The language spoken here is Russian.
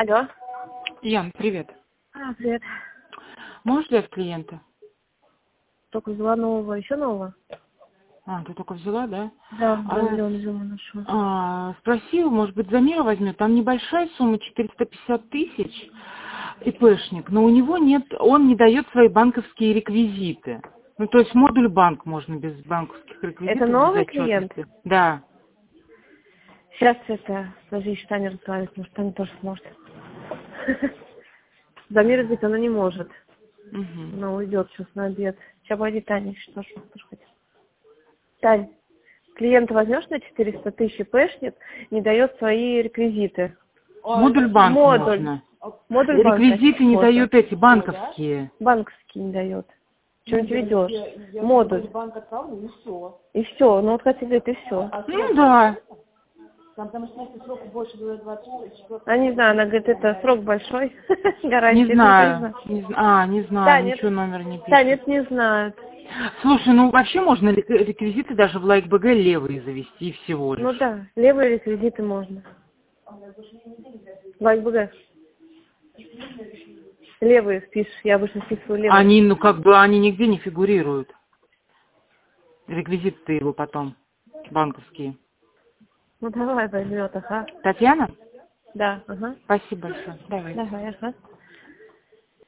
Алло. Ян, привет. Привет. Можешь взять клиента? Только взяла нового, еще нового? Ты только взяла, да? Да, 2 миллиона взяла нашу. Спросил, может быть, Замира возьмет. Там небольшая сумма, 450 тысяч, ИПшник, но у него нет, он не дает свои банковские реквизиты. Ну, то есть модуль банк можно без банковских Это реквизитов, без новый клиент? отчетности. Да. Сейчас подожди, еще Таня разговаривает, может, Таня тоже сможет. Замир говорит, она не может. Мгм. Она уйдет сейчас на обед. Сейчас пойди, Таня, что ж хотел. Тань, клиента возьмешь на 400 тысяч ИПшник, не дает свои реквизиты. Модуль банк Модуль. можно. Модуль банка Реквизиты не можно. дают эти банковские. Банковский не дает. Что-нибудь ведешь? Модуль. И все. Ну вот хотя говорит, и все. Ну да. А не знаю, она говорит, это срок большой. Гарантия, Не это ничего не знаю. знаю. Не Да, знаю, нет. ничего номер не Да, пишет. нет, не знают. Слушай, ну вообще можно реквизиты даже в LikeBG левые завести и всего Ну лишь. да, левые реквизиты можно. ВКБ. Левые впишешь, я обычно вписываю левые. Они, ну как бы, они нигде не фигурируют. Реквизиты его потом, банковские. Ну давай возьмет, ага. Татьяна? Да, ага. Спасибо большое. Давайте. Давай, ага.